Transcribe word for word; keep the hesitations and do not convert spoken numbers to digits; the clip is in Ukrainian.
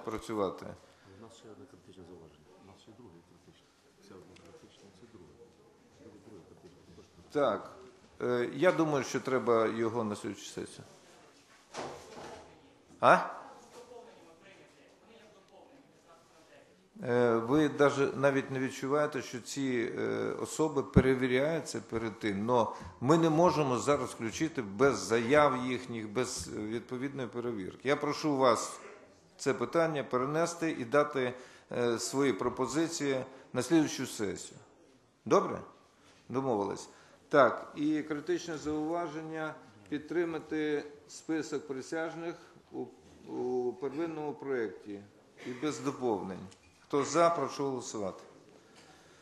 працювати. У нас ще одне критичне зауваження. У нас ще друге критичне. Це одне критичне, це друге. Друге критичне. Так. Я думаю, що треба його на слідчу сесію. А? Ви навіть не відчуваєте, що ці особи перевіряються перед тим, але ми не можемо зараз включити без заяв їхніх, без відповідної перевірки. Я прошу вас це питання перенести і дати свої пропозиції на слідчу сесію. Добре? Домовились. Так, і критичне зауваження підтримати список присяжних у, у первинному проєкті і без доповнень. Хто за, прошу голосувати.